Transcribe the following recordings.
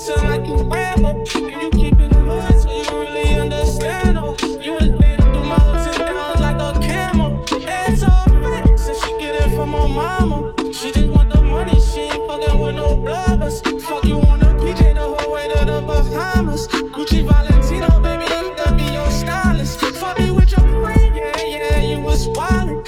bustin' like you Rambo. And you keep it hood so you really understand, oh. You was been through my ups and downs like a camel. It's all fake, so she get it from her mama. She just want the money, she ain't fucking with no blubbers. Fuck you on a PJ the whole way to the Bahamas. Gucci Valentino, baby, I'm gonna be your stylist. Fuck me with your friend, yeah, you was wildin'.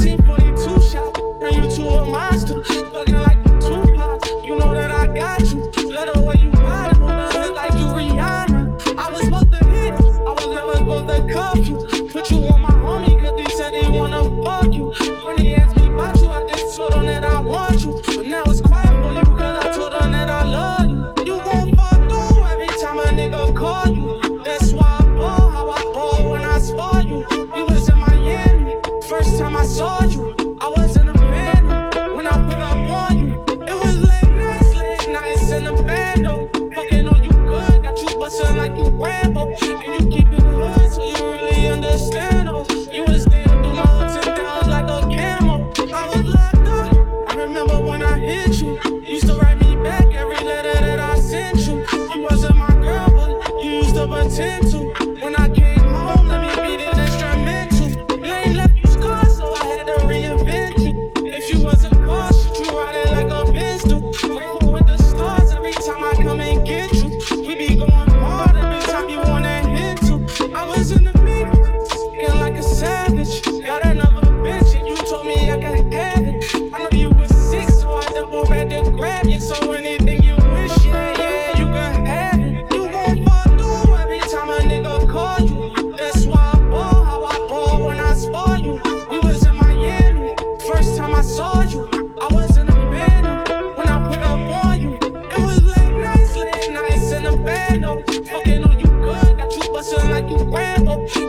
1942 shot, turn you to a monster. Fucking like Tupac, you know that I got you. Let the way you ride, hold the hood like you Rihanna. I was supposed to hit, I was never supposed to cuff you. Put you on my homie, cause they said they wanna fuck you. When they asked me about you, I just told them that I want you. But now it's quiet for you, cause I told them that I love you. You gon' fall through every time a nigga call you. That's why I ball, how I ball when I spoil you. You was in Miami, first time I saw you. I was in the van when I put up on you. It was late nights in the bando. Fucking on you good, got you bustin' like you Rambo. And you keep it hood so you really understand, oh. You was there through my ups and downs like a camel. I was locked up, I remember when I hit you. You used to write me back every letter that I sent you. You wasn't my girl, but you used to pretend to. When I came home, let me beat it instrumental. You ain't left you scars, so I had to reinvent you. If you wasn't cautious, you ride it like a pistol. Grateful with the stars every time I come and get you. We be going hard every time you wanna hit to. I was in the meeting, feeling like a savage. Got another bitch and you told me I could have it. I know you was sick, so I double back to grab you. So anything you wish, yeah, you can have it. You gon' fall through every time a nigga call you. That's why I ball, how I ball when I spoil you. We was in Miami, first time I saw you. I was in the band when I put up on you. It was late nights in the band, oh. Fucking on you good, got you bustin' like you Rambo.